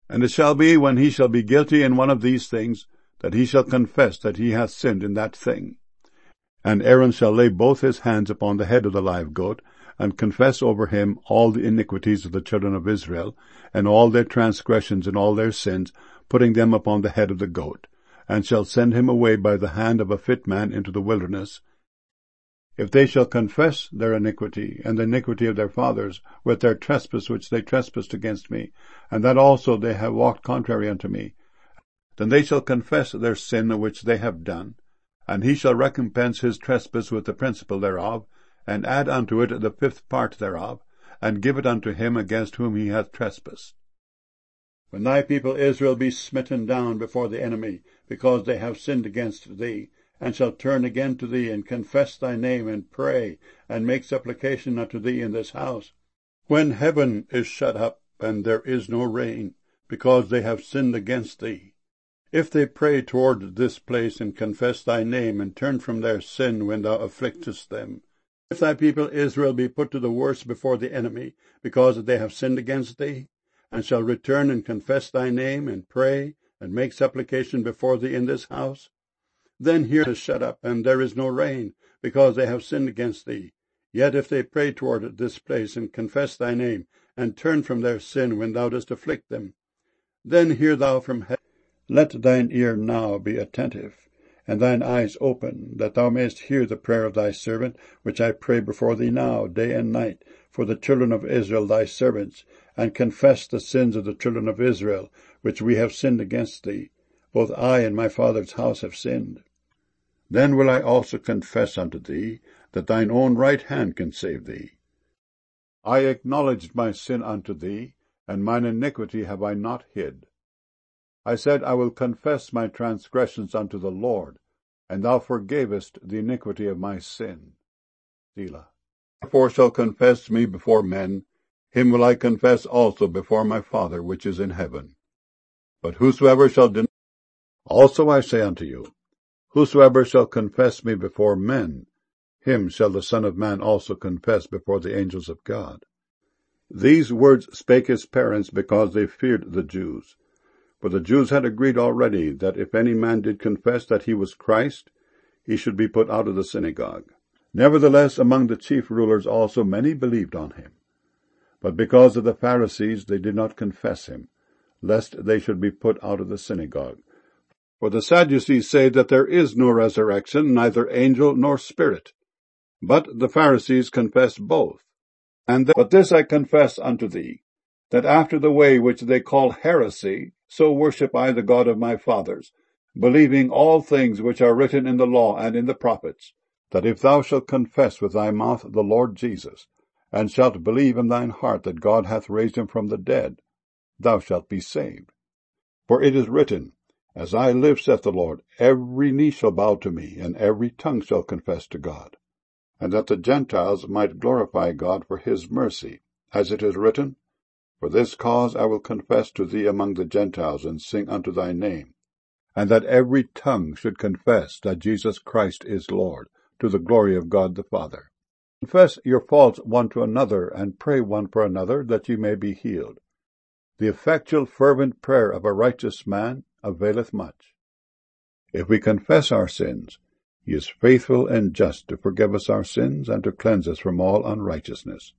And it shall be, when he shall be guilty in one of these things, that he shall confess that he hath sinned in that thing. And Aaron shall lay both his hands upon the head of the live goat, and confess over him all the iniquities of the children of Israel, and all their transgressions and all their sins, putting them upon the head of the goat, and shall send him away by the hand of a fit man into the wilderness. If they shall confess their iniquity, and the iniquity of their fathers, with their trespass which they trespassed against me, and that also they have walked contrary unto me, then they shall confess their sin which they have done, and he shall recompense his trespass with the principal thereof, and add unto it the fifth part thereof, and give it unto him against whom he hath trespassed. When thy people Israel be smitten down before the enemy, because they have sinned against thee, and shall turn again to thee, and confess thy name, and pray, and make supplication unto thee in this house, when heaven is shut up, and there is no rain, because they have sinned against thee, if they pray toward this place, and confess thy name, and turn from their sin when thou afflictest them, if thy people Israel be put to the worse before the enemy, because they have sinned against thee, and shall return and confess thy name, and pray, and make supplication before thee in this house, then here is shut up, and there is no rain, because they have sinned against thee. Yet if they pray toward this place, and confess thy name, and turn from their sin when thou dost afflict them, then hear thou from heaven. Let thine ear now be attentive, and thine eyes open, that thou mayest hear the prayer of thy servant, which I pray before thee now, day and night, for the children of Israel thy servants, and confess the sins of the children of Israel, which we have sinned against thee. Both I and my father's house have sinned. Then will I also confess unto thee, that thine own right hand can save thee. I acknowledged my sin unto thee, and mine iniquity have I not hid. I said, I will confess my transgressions unto the Lord, and thou forgavest the iniquity of my sin. Selah. Therefore shall confess me before men, him will I confess also before my Father which is in heaven. But whosoever shall deny, also I say unto you, whosoever shall confess me before men, him shall the Son of Man also confess before the angels of God. These words spake his parents, because they feared the Jews. For the Jews had agreed already that if any man did confess that he was Christ, he should be put out of the synagogue. Nevertheless, among the chief rulers also many believed on him. But because of the Pharisees they did not confess him, lest they should be put out of the synagogue. For the Sadducees say that there is no resurrection, neither angel nor spirit. But the Pharisees confess both. But this I confess unto thee, that after the way which they call heresy, so worship I the God of my fathers, believing all things which are written in the law and in the prophets, that if thou shalt confess with thy mouth the Lord Jesus, and shalt believe in thine heart that God hath raised him from the dead, thou shalt be saved. For it is written, As I live, saith the Lord, every knee shall bow to me, and every tongue shall confess to God. And that the Gentiles might glorify God for his mercy, as it is written, For this cause I will confess to thee among the Gentiles, and sing unto thy name. And that every tongue should confess that Jesus Christ is Lord, to the glory of God the Father. Confess your faults one to another, and pray one for another, that ye may be healed. The effectual fervent prayer of a righteous man availeth much. If we confess our sins, he is faithful and just to forgive us our sins, and to cleanse us from all unrighteousness.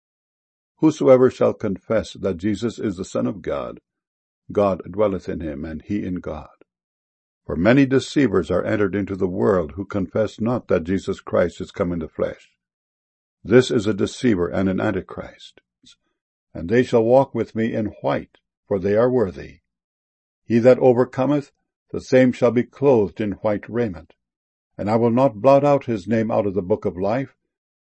Whosoever shall confess that Jesus is the Son of God, God dwelleth in him, and he in God. For many deceivers are entered into the world, who confess not that Jesus Christ is come in the flesh. This is a deceiver and an antichrist. And they shall walk with me in white, for they are worthy. He that overcometh, the same shall be clothed in white raiment. And I will not blot out his name out of the book of life,